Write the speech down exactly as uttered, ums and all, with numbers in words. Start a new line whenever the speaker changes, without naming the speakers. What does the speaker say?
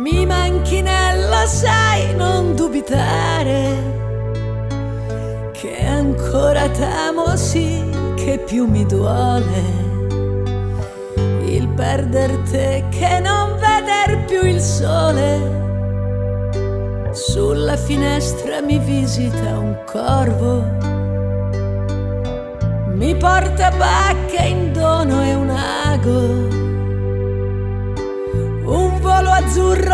Mi manchi nella sai, non dubitare che ancora t'amo sì, che più mi duole il perder te che non veder più il sole. Sulla finestra mi visita un corvo, mi porta bacche in dono e un ago, un volo azzurro